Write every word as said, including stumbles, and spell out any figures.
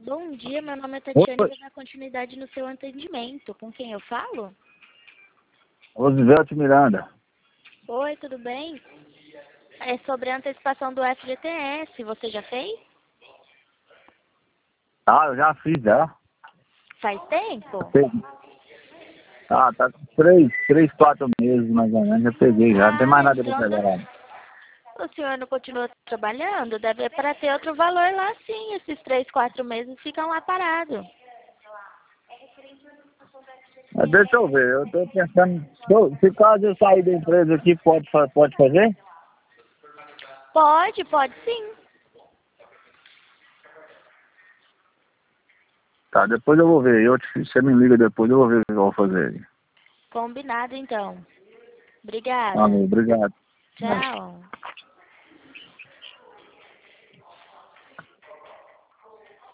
Bom dia, meu nome é Oi, Tatiana e vou dar continuidade no seu atendimento. Com quem eu falo? Rosivete Miranda. Oi, tudo bem? É sobre a antecipação do F G T S. Você já fez? Ah, eu já fiz, já. Faz tempo? Ah, tá com três, três, quatro meses mais ou menos, já peguei já. Não tem mais Ah, nada pra então pegar lá. o senhor não continua trabalhando? Deve para ter outro valor lá sim. Esses três, quatro meses ficam lá parados. Mas deixa eu ver, eu tô pensando, se se caso eu sair da empresa aqui, pode, fa- pode fazer? Pode, pode sim. Tá, depois eu vou ver. Eu te, você me liga depois, eu vou ver o que eu vou fazer. Combinado então. Tá, Obrigada. obrigado. Tchau.